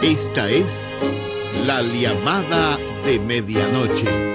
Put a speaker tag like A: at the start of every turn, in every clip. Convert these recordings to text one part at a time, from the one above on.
A: Esta es la llamada de medianoche.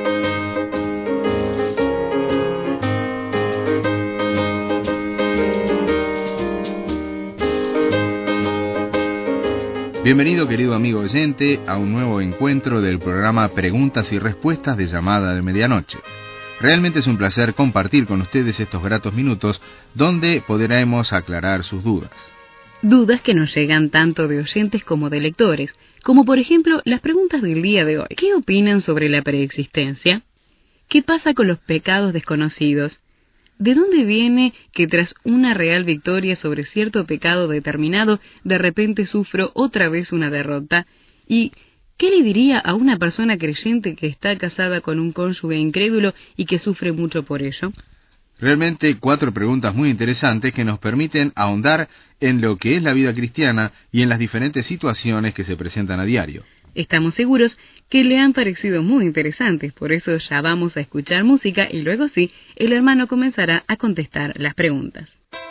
B: Bienvenido, querido amigo oyente, a un nuevo encuentro del programa Preguntas y Respuestas de Llamada de Medianoche. Realmente es un placer compartir con ustedes estos gratos minutos donde podremos aclarar sus dudas.
C: Dudas que nos llegan tanto de oyentes como de lectores, como por ejemplo las preguntas del día de hoy. ¿Qué opinan sobre la preexistencia? ¿Qué pasa con los pecados desconocidos? ¿De dónde viene que tras una real victoria sobre cierto pecado determinado, de repente sufro otra vez una derrota? ¿Y qué le diría a una persona creyente que está casada con un cónyuge incrédulo y que sufre mucho por ello?
B: Realmente 4 preguntas muy interesantes que nos permiten ahondar en lo que es la vida cristiana y en las diferentes situaciones que se presentan a diario.
C: Estamos seguros que le han parecido muy interesantes, por eso ya vamos a escuchar música y luego sí, el hermano comenzará a contestar las preguntas.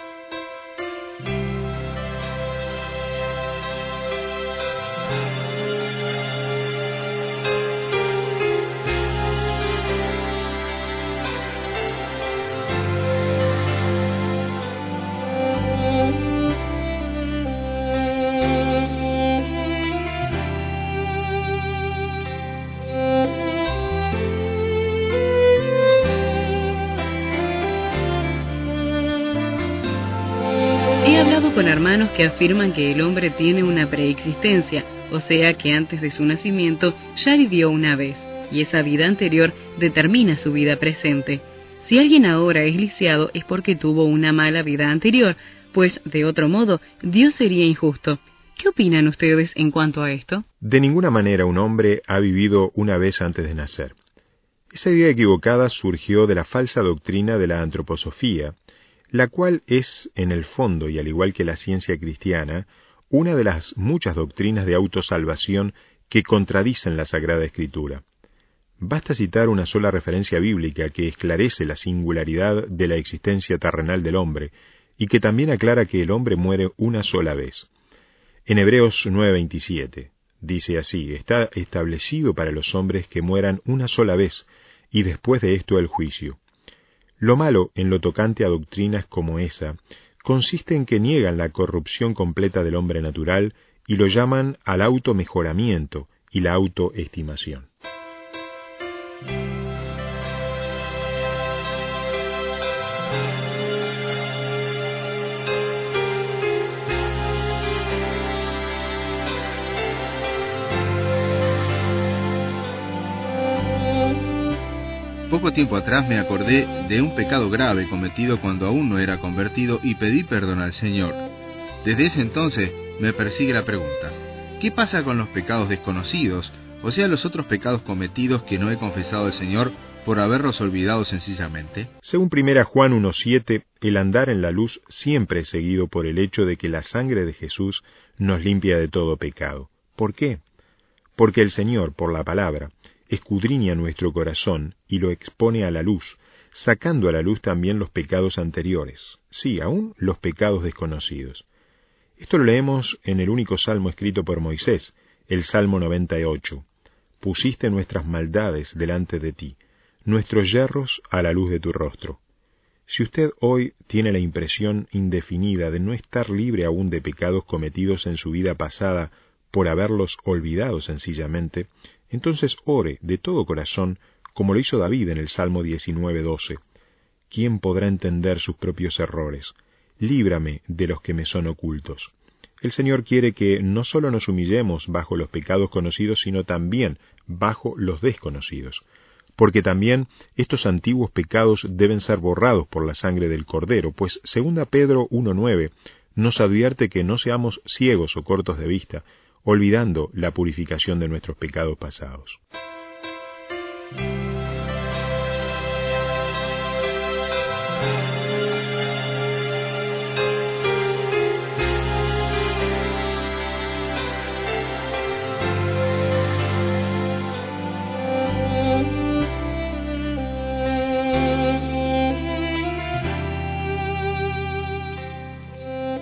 C: Con hermanos que afirman que el hombre tiene una preexistencia, o sea que antes de su nacimiento ya vivió una vez, y esa vida anterior determina su vida presente. Si alguien ahora es lisiado es porque tuvo una mala vida anterior, pues de otro modo Dios sería injusto. ¿Qué opinan ustedes en cuanto a esto?
D: De ninguna manera un hombre ha vivido una vez antes de nacer. Esa idea equivocada surgió de la falsa doctrina de la antroposofía, la cual es, en el fondo, y al igual que la ciencia cristiana, una de las muchas doctrinas de autosalvación que contradicen la Sagrada Escritura. Basta citar una sola referencia bíblica que esclarece la singularidad de la existencia terrenal del hombre, y que también aclara que el hombre muere una sola vez. En Hebreos 9:27, dice así: está establecido para los hombres que mueran una sola vez, y después de esto el juicio. Lo malo en lo tocante a doctrinas como esa consiste en que niegan la corrupción completa del hombre natural y lo llaman al automejoramiento y la autoestimación.
B: Poco tiempo atrás me acordé de un pecado grave cometido cuando aún no era convertido y pedí perdón al Señor. Desde ese entonces me persigue la pregunta: ¿qué pasa con los pecados desconocidos, o sea, los otros pecados cometidos que no he confesado al Señor por haberlos olvidado sencillamente?
D: Según 1 Juan 1:7, el andar en la luz siempre es seguido por el hecho de que la sangre de Jesús nos limpia de todo pecado. ¿Por qué? Porque el Señor, por la palabra, escudriña nuestro corazón y lo expone a la luz, sacando a la luz también los pecados anteriores, sí, aún los pecados desconocidos. Esto lo leemos en el único salmo escrito por Moisés, el Salmo 98. Pusiste nuestras maldades delante de ti, nuestros yerros a la luz de tu rostro. Si usted hoy tiene la impresión indefinida de no estar libre aún de pecados cometidos en su vida pasada por haberlos olvidado sencillamente, entonces ore de todo corazón, como lo hizo David en el Salmo 19:12. ¿Quién podrá entender sus propios errores? Líbrame de los que me son ocultos. El Señor quiere que no solo nos humillemos bajo los pecados conocidos, sino también bajo los desconocidos, porque también estos antiguos pecados deben ser borrados por la sangre del Cordero, pues 2 Pedro 1:9 nos advierte que no seamos ciegos o cortos de vista, olvidando la purificación de nuestros pecados pasados.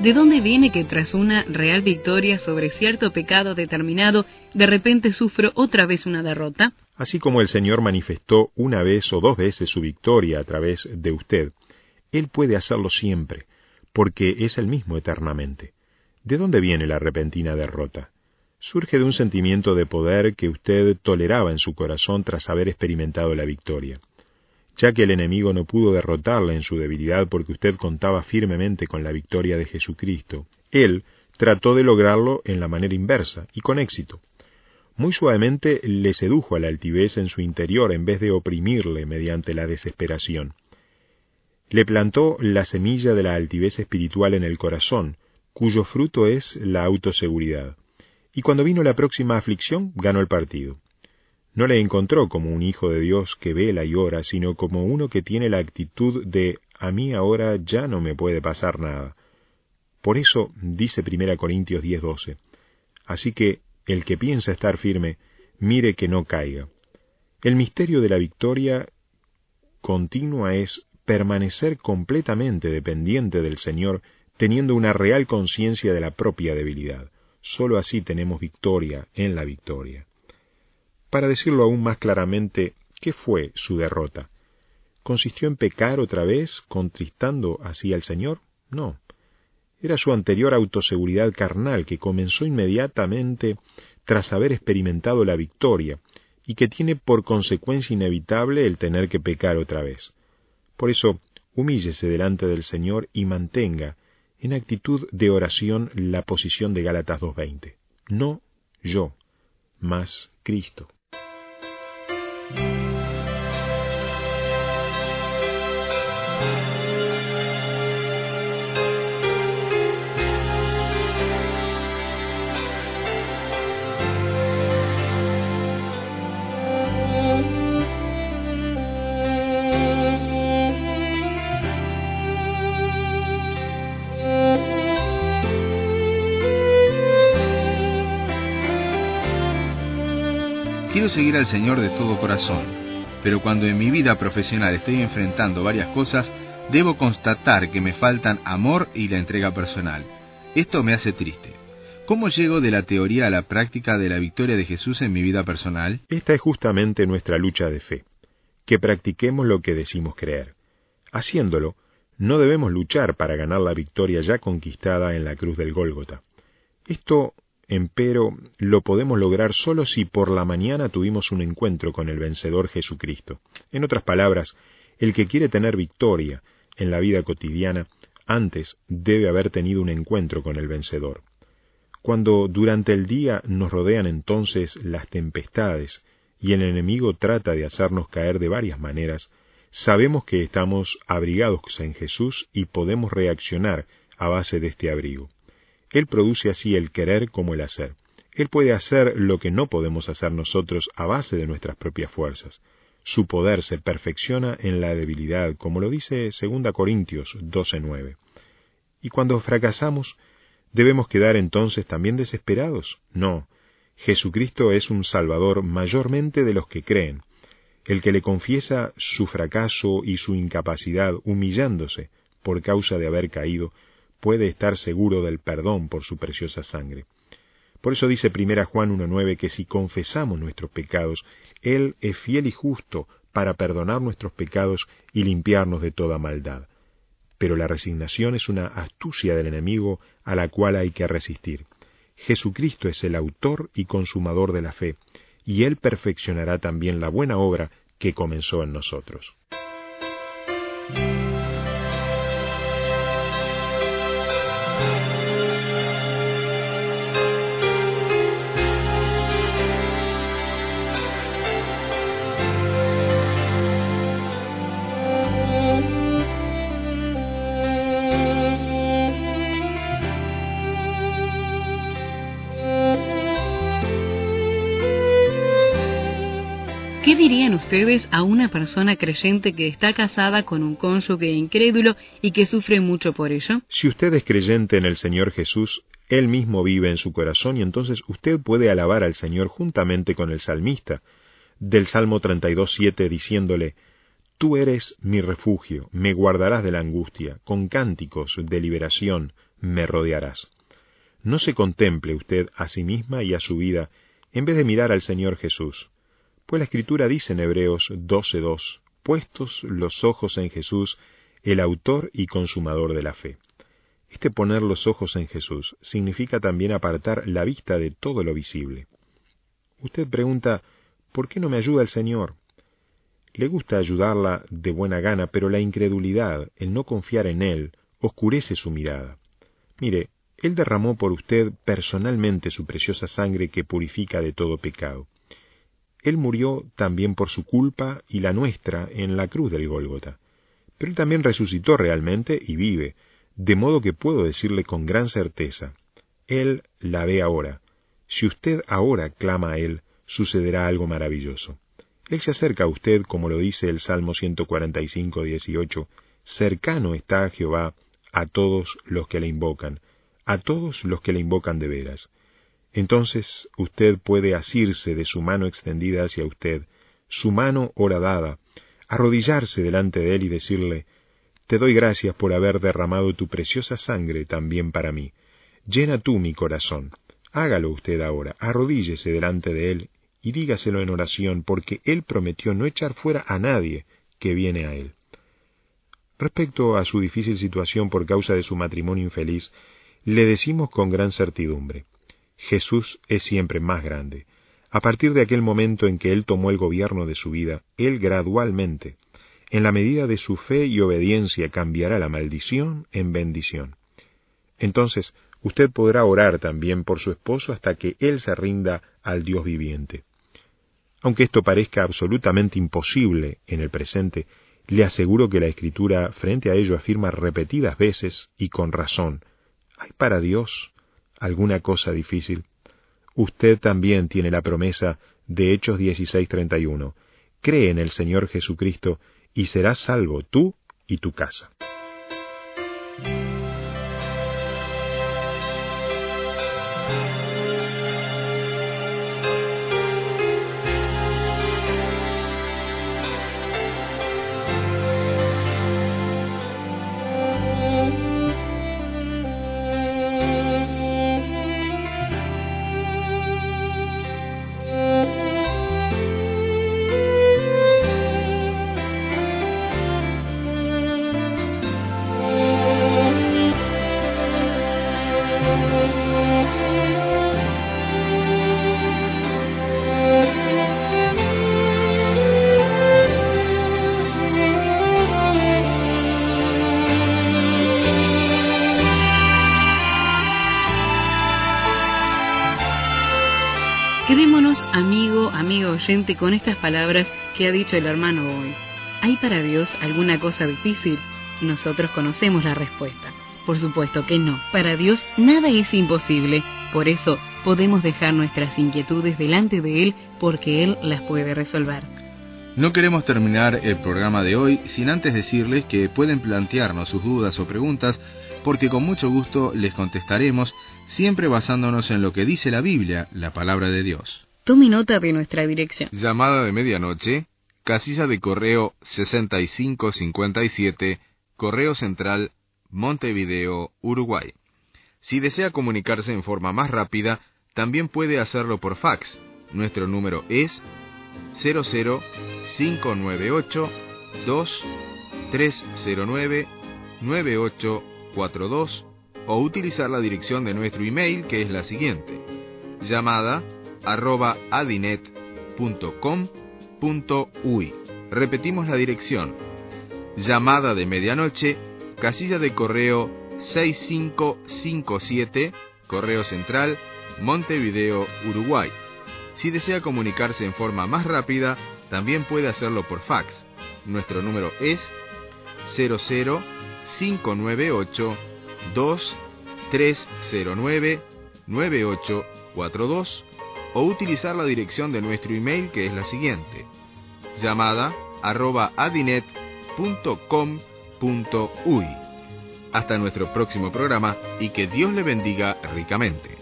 C: ¿De dónde viene que tras una real victoria sobre cierto pecado determinado, de repente sufro otra vez una derrota?
D: Así como el Señor manifestó una vez o dos veces su victoria a través de usted, Él puede hacerlo siempre, porque es el mismo eternamente. ¿De dónde viene la repentina derrota? Surge de un sentimiento de poder que usted toleraba en su corazón tras haber experimentado la victoria. Ya que el enemigo no pudo derrotarle en su debilidad porque usted contaba firmemente con la victoria de Jesucristo, Él trató de lograrlo en la manera inversa, y con éxito. Muy suavemente le sedujo a la altivez en su interior en vez de oprimirle mediante la desesperación. Le plantó la semilla de la altivez espiritual en el corazón, cuyo fruto es la autoseguridad. Y cuando vino la próxima aflicción, ganó el partido. No le encontró como un hijo de Dios que vela y ora, sino como uno que tiene la actitud de «a mí ahora ya no me puede pasar nada». Por eso dice 1 Corintios 10:12, «Así que el que piensa estar firme, mire que no caiga». El misterio de la victoria continua es permanecer completamente dependiente del Señor, teniendo una real conciencia de la propia debilidad. Solo así tenemos victoria en la victoria. Para decirlo aún más claramente, ¿qué fue su derrota? ¿Consistió en pecar otra vez, contristando así al Señor? No. Era su anterior autoseguridad carnal que comenzó inmediatamente tras haber experimentado la victoria y que tiene por consecuencia inevitable el tener que pecar otra vez. Por eso, humíllese delante del Señor y mantenga en actitud de oración la posición de Gálatas 2:20. No yo, mas Cristo.
B: Quiero seguir al Señor de todo corazón, pero cuando en mi vida profesional estoy enfrentando varias cosas, debo constatar que me faltan amor y la entrega personal. Esto me hace triste. ¿Cómo llego de la teoría a la práctica de la victoria de Jesús en mi vida personal?
D: Esta es justamente nuestra lucha de fe, que practiquemos lo que decimos creer. Haciéndolo, no debemos luchar para ganar la victoria ya conquistada en la cruz del Gólgota. Esto, empero, lo podemos lograr solo si por la mañana tuvimos un encuentro con el vencedor Jesucristo. En otras palabras, el que quiere tener victoria en la vida cotidiana, antes debe haber tenido un encuentro con el vencedor. Cuando durante el día nos rodean entonces las tempestades y el enemigo trata de hacernos caer de varias maneras, sabemos que estamos abrigados en Jesús y podemos reaccionar a base de este abrigo. Él produce así el querer como el hacer. Él puede hacer lo que no podemos hacer nosotros a base de nuestras propias fuerzas. Su poder se perfecciona en la debilidad, como lo dice 2 Corintios 12:9. Y cuando fracasamos, ¿debemos quedar entonces también desesperados? No. Jesucristo es un Salvador mayormente de los que creen. El que le confiesa su fracaso y su incapacidad, humillándose por causa de haber caído, puede estar seguro del perdón por su preciosa sangre. Por eso dice 1 Juan 1:9 que si confesamos nuestros pecados, Él es fiel y justo para perdonar nuestros pecados y limpiarnos de toda maldad. Pero la resignación es una astucia del enemigo a la cual hay que resistir. Jesucristo es el autor y consumador de la fe, y Él perfeccionará también la buena obra que comenzó en nosotros.
C: ¿Qué dirían ustedes a una persona creyente que está casada con un cónyuge incrédulo y que sufre mucho por ello?
D: Si usted es creyente en el Señor Jesús, Él mismo vive en su corazón y entonces usted puede alabar al Señor juntamente con el salmista del Salmo 32:7 diciéndole: Tú eres mi refugio, me guardarás de la angustia, con cánticos de liberación me rodearás. No se contemple usted a sí misma y a su vida en vez de mirar al Señor Jesús. Pues la Escritura dice en Hebreos 12:2, puestos los ojos en Jesús, el autor y consumador de la fe. Este poner los ojos en Jesús significa también apartar la vista de todo lo visible. Usted pregunta, ¿por qué no me ayuda el Señor? Le gusta ayudarla de buena gana, pero la incredulidad, el no confiar en Él, oscurece su mirada. Mire, Él derramó por usted personalmente su preciosa sangre que purifica de todo pecado. Él murió también por su culpa y la nuestra en la cruz del Gólgota. Pero Él también resucitó realmente y vive, de modo que puedo decirle con gran certeza, Él la ve ahora. Si usted ahora clama a Él, sucederá algo maravilloso. Él se acerca a usted, como lo dice el Salmo 145:18, cercano está a Jehová a todos los que le invocan, a todos los que le invocan de veras. Entonces usted puede asirse de su mano extendida hacia usted, su mano horadada, arrodillarse delante de Él y decirle, te doy gracias por haber derramado tu preciosa sangre también para mí. Llena tú mi corazón. Hágalo usted ahora, arrodíllese delante de Él y dígaselo en oración, porque Él prometió no echar fuera a nadie que viene a Él. Respecto a su difícil situación por causa de su matrimonio infeliz, le decimos con gran certidumbre, Jesús es siempre más grande. A partir de aquel momento en que Él tomó el gobierno de su vida, Él gradualmente, en la medida de su fe y obediencia, cambiará la maldición en bendición. Entonces, usted podrá orar también por su esposo hasta que él se rinda al Dios viviente. Aunque esto parezca absolutamente imposible en el presente, le aseguro que la Escritura frente a ello afirma repetidas veces y con razón, ¿hay para Dios alguna cosa difícil? Usted también tiene la promesa de Hechos 16:31. Cree en el Señor Jesucristo y serás salvo tú y tu casa.
C: Quedémonos, amigo oyente, con estas palabras que ha dicho el hermano hoy. ¿Hay para Dios alguna cosa difícil? Nosotros conocemos la respuesta. Por supuesto que no. Para Dios nada es imposible. Por eso podemos dejar nuestras inquietudes delante de Él, porque Él las puede resolver.
B: No queremos terminar el programa de hoy sin antes decirles que pueden plantearnos sus dudas o preguntas, porque con mucho gusto les contestaremos, siempre basándonos en lo que dice la Biblia, la palabra de Dios.
C: Tome nota de nuestra dirección.
B: Llamada de medianoche, casilla de correo 6557, Correo Central, Montevideo, Uruguay. Si desea comunicarse en forma más rápida, también puede hacerlo por fax. Nuestro número es 00598-2309-9842 o utilizar la dirección de nuestro email, que es la siguiente: llamada@adinet.com.uy. Repetimos la dirección: llamada de medianoche, casilla de correo 6557, Correo Central, Montevideo, Uruguay. Si desea comunicarse en forma más rápida, también puede hacerlo por fax. Nuestro número es 00598-2309-9842 o utilizar la dirección de nuestro email, que es la siguiente: llamada@adinet.com.uy. Hasta nuestro próximo programa y que Dios le bendiga ricamente.